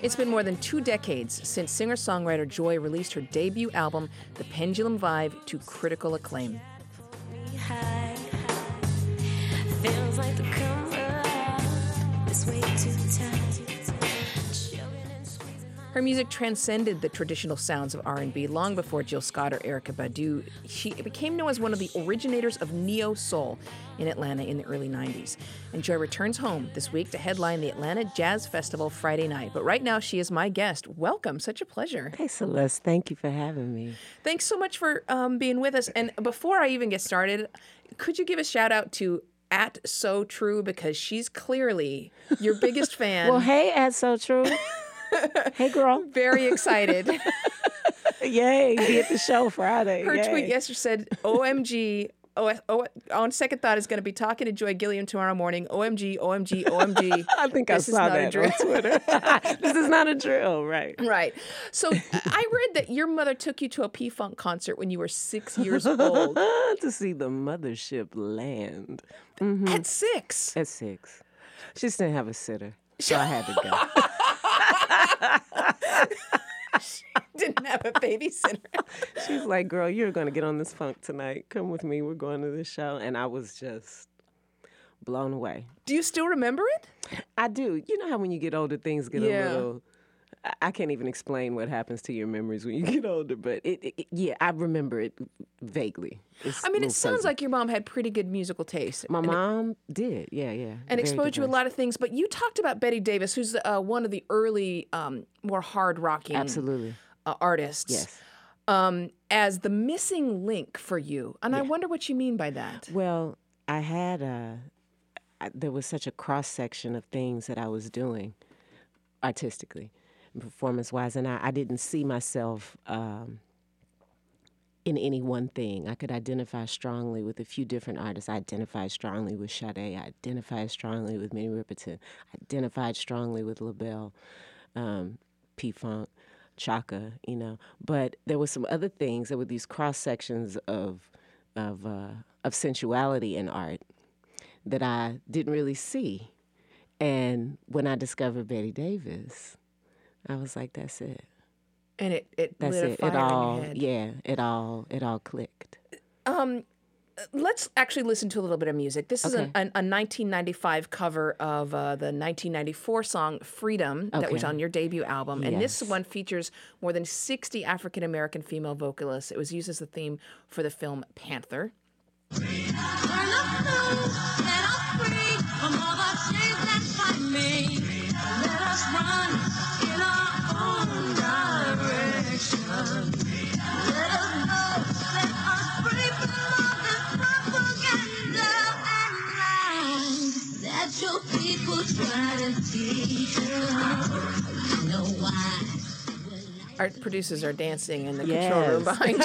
It's been more than 2 decades since singer-songwriter Joy released her debut album, The Pendulum Vibe, to critical acclaim. Feels like the cover, this way too tight. Her music transcended the traditional sounds of R&B long before Jill Scott or Erykah Badu. She became known as one of the originators of neo-soul in Atlanta in the early 90s. And Joy returns home this week to headline the Atlanta Jazz Festival Friday night. But right now, she is my guest. Welcome. Such a pleasure. Hey, Celeste. Thank you for having me. Thanks so much for being with us. And before I even get started, could you give a shout out to @SoTrue, because she's clearly your biggest fan. Well, hey, @SoTrue. Hey, girl. Very excited. Yay, be at the show Friday. Her Yay. tweet yesterday said, OMG, on second thought is going to be talking to Joy Gilliam tomorrow morning. OMG, OMG, OMG. I think I saw that on Twitter. This is not a drill, right? Right. So I read that your mother took you to a P-Funk concert when you were 6 years old. To see the mothership land. Mm-hmm. At 6? At 6. She just didn't have a sitter, so I had to go. She didn't have a babysitter. She's like, girl, you're going to get on this funk tonight. Come with me. We're going to this show. And I was just blown away. Do you still remember it? I do. You know how when you get older, things get a little... I can't even explain what happens to your memories when you get older, but I remember it vaguely. It sounds like your mom had pretty good musical taste. My mom did, yeah. And exposed you a lot of things. But you talked about Betty Davis, who's one of the early, more hard-rocking artists. Yes. As the missing link for you. And I wonder what you mean by that. Well, I had there was such a cross-section of things that I was doing artistically, performance-wise, and I didn't see myself in any one thing. I could identify strongly with a few different artists. I identified strongly with Sade. I identified strongly with Minnie Riperton. I identified strongly with LaBelle, P-Funk, Chaka, But there were some other things. There were these cross-sections of sensuality in art that I didn't really see. And when I discovered Betty Davis, I was like, that's it. And it that's lit a it. fire It all, in your head. Yeah, it all clicked. Let's actually listen to a little bit of music. This is a 1995 cover of the 1994 song Freedom that was on your debut album. And this one features more than 60 African-American female vocalists. It was used as the theme for the film Panther. Let us run in our own direction. Let us know, set us free from all this propaganda and lies that your people try to teach us. You know why? Our producers are dancing in the control room behind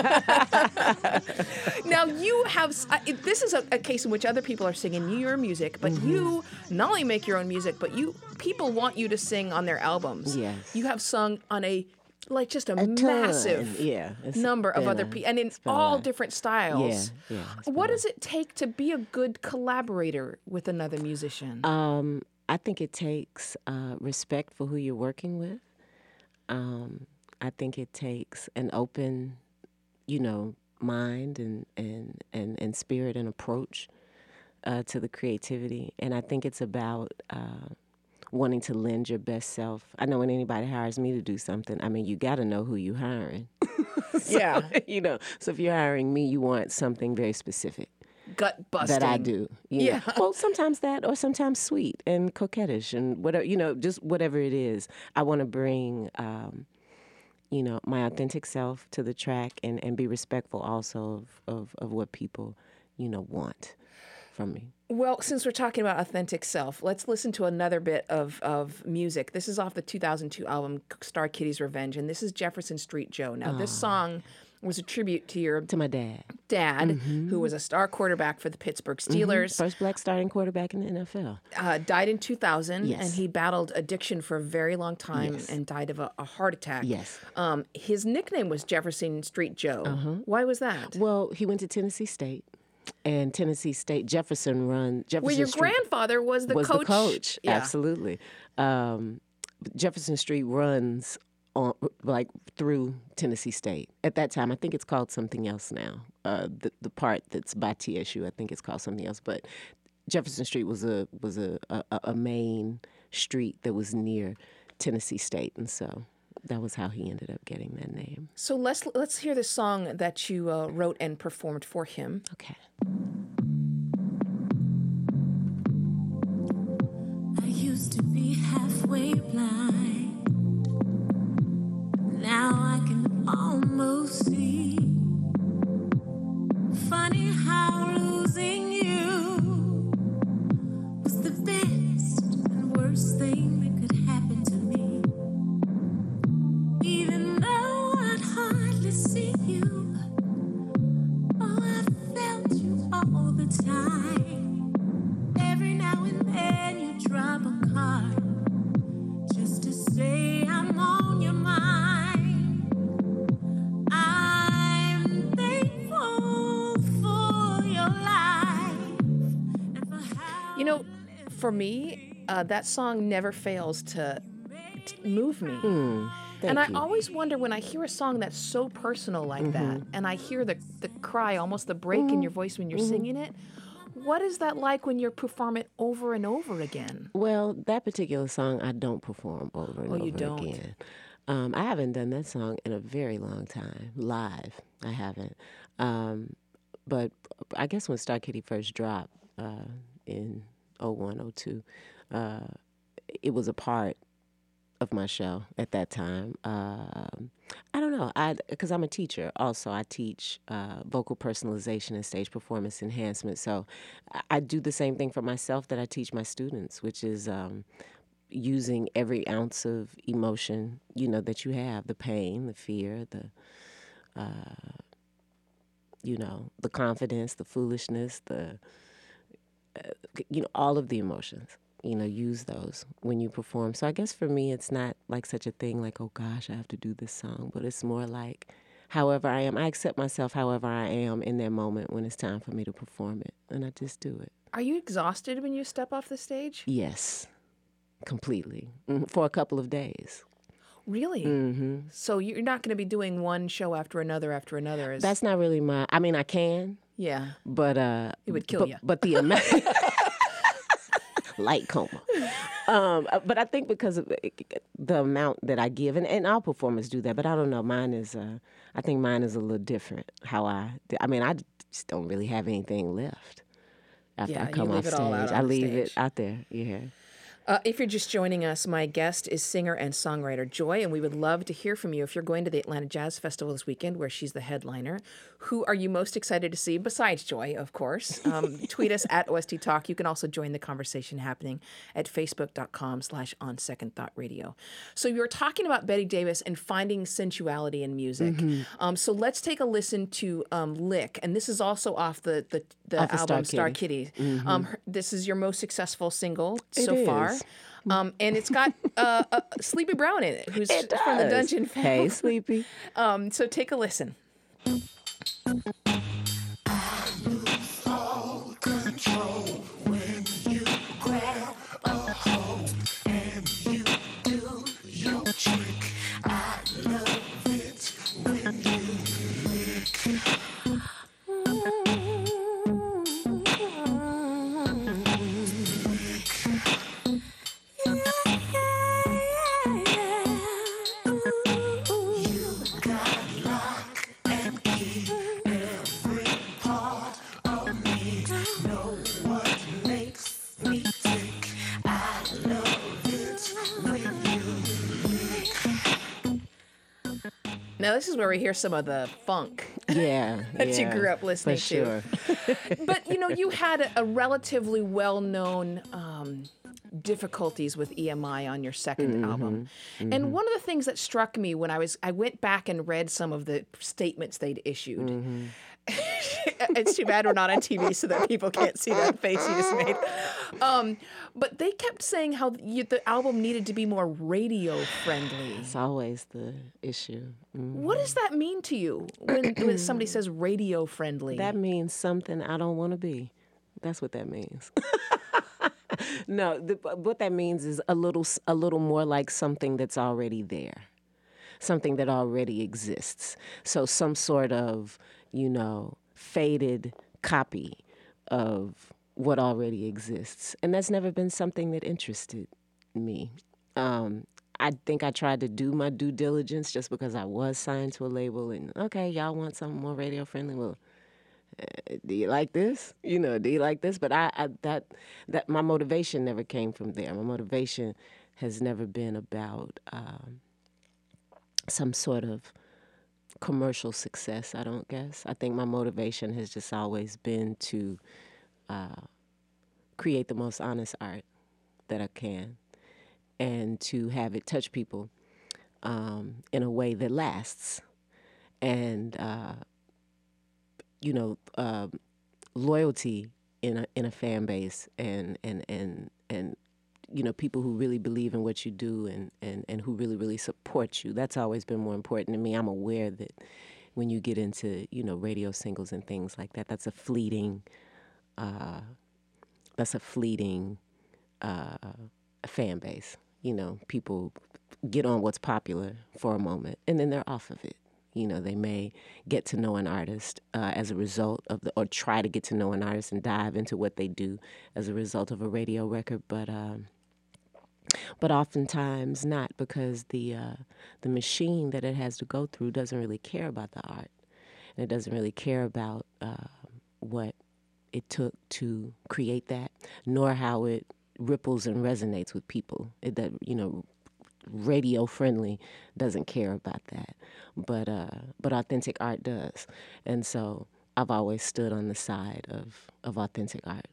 you. Now, you have... this is a case in which other people are singing your music, but you not only make your own music, but people want you to sing on their albums. Yes. You have sung on a massive number of other people, and in all different styles. Yeah. What does it take to be a good collaborator with another musician? I think it takes respect for who you're working with. I think it takes an open, mind and spirit and approach to the creativity. And I think it's about wanting to lend your best self. I know when anybody hires me to do something, you got to know who you're hiring. So if you're hiring me, you want something very specific. Gut busting. That I do. Yeah. Well, sometimes that, or sometimes sweet and coquettish and whatever, just whatever it is. I want to bring, my authentic self to the track and be respectful also of what people, want from me. Well, since we're talking about authentic self, let's listen to another bit of music. This is off the 2002 album, Star Kitty's Revenge, and this is Jefferson Street Joe. Now, this song was a tribute to my dad. Who was a star quarterback for the Pittsburgh Steelers. First black starting quarterback in the NFL. Died in 2000, and he battled addiction for a very long time and died of a heart attack. Yes. His nickname was Jefferson Street Joe. Why was that? Well, he went to Tennessee State. And Tennessee State, Jefferson Well, your Street grandfather was the coach. Yeah. Absolutely. Jefferson Street runs on like through Tennessee State. At that time, I think it's called something else now. The part that's by TSU, I think it's called something else. But Jefferson Street was a main street that was near Tennessee State, and so that was how he ended up getting that name. So let's hear the song that you wrote and performed for him. Okay. I used to be halfway blind. Now I can almost see. Funny how losing you was the best and worst thing that could happen to me. Even though I'd hardly see you, oh, I felt you all the time. Every now and then you drop a card just to say I'm on your mind. I'm thankful for your life and for how You know, for me, that song never fails to move me. And I you. always wonder when I hear a song that's so personal like that, and I hear the cry, almost the break in your voice when you're singing it, what is that like when you perform it over and over again? Well, that particular song I don't perform over and Oh, over you don't? again. I haven't done that song in a very long time. Live, I haven't. But I guess when Star Kitty first dropped in 01, 02, it was a part of my show at that time. I don't know, because I'm a teacher also. I teach vocal personalization and stage performance enhancement. So I do the same thing for myself that I teach my students, which is using every ounce of emotion, that you have, the pain, the fear, the confidence, the foolishness, all of the emotions. Use those when you perform. So I guess for me, it's not like such a thing like, oh gosh, I have to do this song, but it's more like however I am. I accept myself however I am in that moment when it's time for me to perform it, and I just do it. Are you exhausted when you step off the stage? Yes, completely. For a couple of days. Really? Mm-hmm. So you're not going to be doing one show after another after another? That's not really I can. Yeah. But it would kill you. But the amount light coma. But I think because of the amount that I give, and all performers do that, but I don't know. I think mine is a little different. I just don't really have anything left after I come off stage. I leave it out there. Yeah. If you're just joining us, my guest is singer and songwriter Joy, and we would love to hear from you. If you're going to the Atlanta Jazz Festival this weekend, where she's the headliner, who are you most excited to see, besides Joy, of course? Tweet us at OST Talk. You can also join the conversation happening at facebook.com/onsecondthoughtradio. So you were talking about Betty Davis and finding sensuality in music. So let's take a listen to Lick, and this is also off the album Star Kitty. This is your most successful single so far. And it's got Sleepy Brown in it, who's from the Dungeon family. Hey, Sleepy. So take a listen. Now, this is where we hear some of the funk that you grew up listening to. But, you had a relatively well-known difficulties with EMI on your second album. And one of the things that struck me when I went back and read some of the statements they'd issued, it's too bad we're not on TV so that people can't see that face you just made. But they kept saying how the album needed to be more radio friendly. It's always the issue. What does that mean to you when somebody says radio friendly? That means something I don't want to be. That's what that means. No, what that means is a little more like something that's already there, something that already exists. So some sort of, faded copy of what already exists. And that's never been something that interested me. I think I tried to do my due diligence just because I was signed to a label and, okay, y'all want something more radio friendly? Well, do you like this? Do you like this? But that my motivation never came from there. My motivation has never been about some sort of commercial success, I don't guess. I think my motivation has just always been to create the most honest art that I can and to have it touch people in a way that lasts. And, loyalty in a fan base and people who really believe in what you do and who really, really support you. That's always been more important to me. I'm aware that when you get into, radio singles and things like that, that's a fleeting fan base. People get on what's popular for a moment and then they're off of it. They may get to know an artist as a result of or try to get to know an artist and dive into what they do as a result of a radio record, but oftentimes not, because the machine that it has to go through doesn't really care about the art, and it doesn't really care about what it took to create that, nor how it ripples and resonates with people. Radio friendly doesn't care about that, but authentic art does, and so I've always stood on the side of authentic art.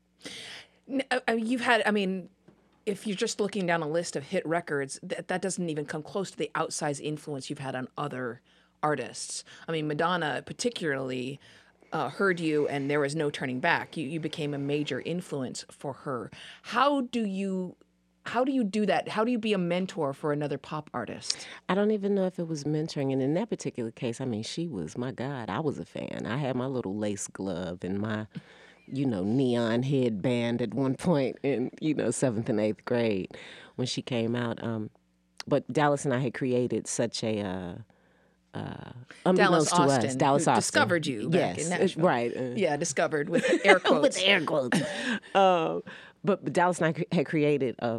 You've had, if you're just looking down a list of hit records, that doesn't even come close to the outsized influence you've had on other artists. Madonna particularly heard you, and there was no turning back. You became a major influence for her. How do you do that? How do you be a mentor for another pop artist? I don't even know if it was mentoring. And in that particular case, she was, my God, I was a fan. I had my little lace glove and my, neon headband at one point in, 7th and 8th grade when she came out. But Dallas and I had created such a, Dallas to Austin, us, Dallas Austin discovered you back in Nashville. Right. Yeah, discovered with air quotes. With air quotes. But Dallas and I had created a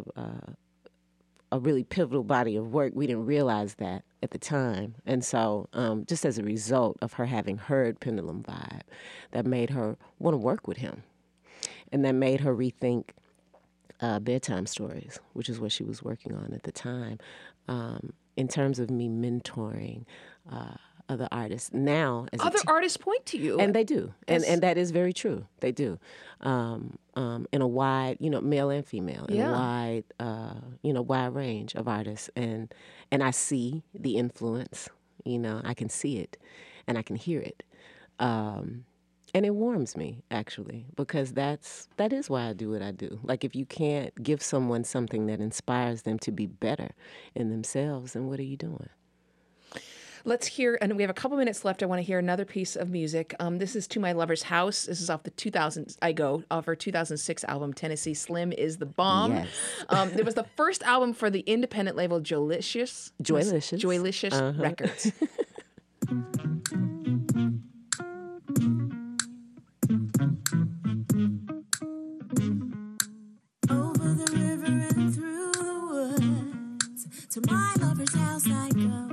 really pivotal body of work. We didn't realize that at the time. And so just as a result of her having heard Pendulum Vibe, that made her want to work with him. And that made her rethink bedtime stories, which is what she was working on at the time. In terms of me mentoring other artists now, as other artists point to you, and they do, and that is very true. They do, in a wide, male and female, in a wide, wide range of artists, and I see the influence. I can see it, and I can hear it, and it warms me actually, because that is why I do what I do. Like, if you can't give someone something that inspires them to be better in themselves, then what are you doing? Let's hear, and we have a couple minutes left. I want to hear another piece of music. This is To My Lover's House. This is off off her 2006 album, Tennessee Slim is the Bomb. Yes. It was the first album for the independent label Joylicious Records. Over the river and through the woods, to my lover's house I go.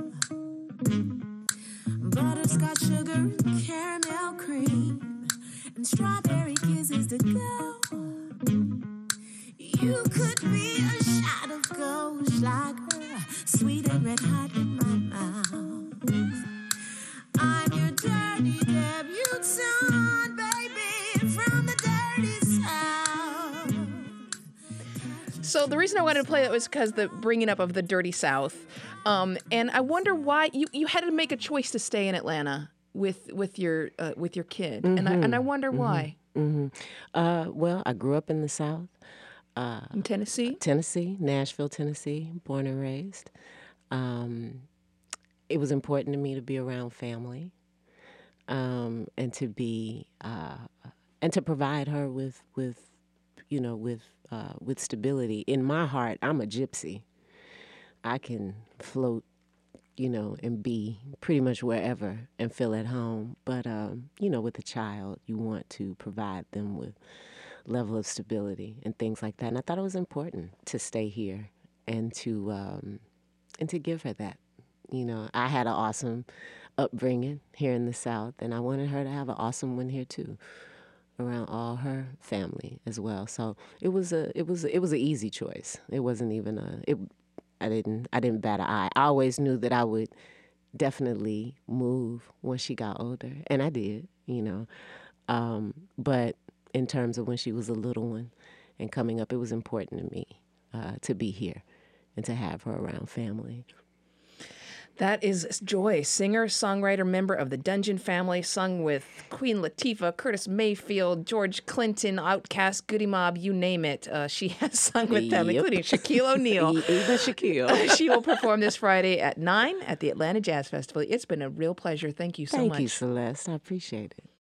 Butterscotch sugar and caramel cream and strawberry kisses to go. You could be a shot of Goldschlager, sweet and red hot in my mouth. I'm your dirty debutante, baby, from the dirty South. So the reason I wanted to play that was because the bringing up of the dirty South. And I wonder why you had to make a choice to stay in Atlanta with your kid, Mm-hmm. and I wonder why. Mm-hmm. Well, I grew up in the South, In Tennessee, Nashville, Tennessee, born and raised. It was important to me to be around family, and to be and to provide her with with stability. In my heart, I'm a gypsy. I can float, and be pretty much wherever and feel at home. But, with a child, you want to provide them with level of stability and things like that. And I thought it was important to stay here and to give her that. I had an awesome upbringing here in the South, and I wanted her to have an awesome one here too, around all her family as well. So it was an easy choice. It wasn't even I didn't bat an eye. I always knew that I would definitely move when she got older, and I did, But in terms of when she was a little one and coming up, it was important to me to be here and to have her around family. That is Joy, singer, songwriter, member of the Dungeon Family, sung with Queen Latifah, Curtis Mayfield, George Clinton, Outkast, Goody Mob, you name it. She has sung with them, Yep. including Shaquille O'Neal. Even Shaquille. She will perform this Friday at 9 at the Atlanta Jazz Festival. It's been a real pleasure. Thank you so much. Thank you, Celeste. I appreciate it.